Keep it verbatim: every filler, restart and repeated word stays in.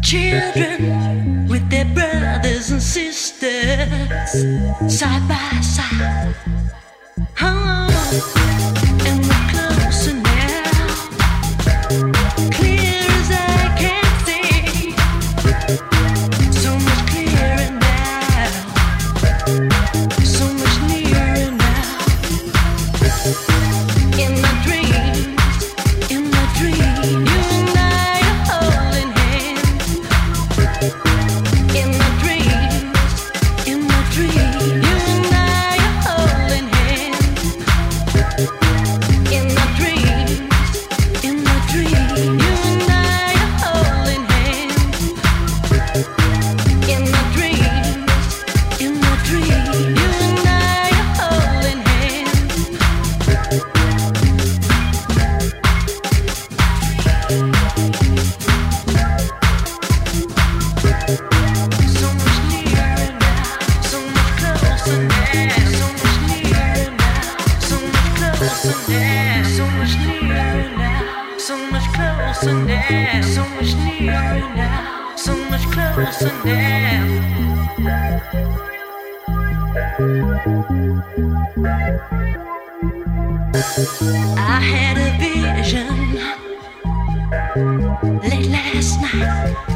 Children with their brothers and sisters side by side. Oh, and we're closer now, clear as I can see, so much clearer now, so much nearer now. In my dreams, in my dreams, you and I are holding hands. In my dreams, in my dreams, you and I are holding hands. In my dreams, in my dreams, you and I are holding hands. In my dreams, in my dreams, you and I are holding hands. So much nearer now, so much closer now, so much nearer now, so much closer now, so much nearer now, so much closer now, so much nearer now, so much closer now. I had a vision late last night.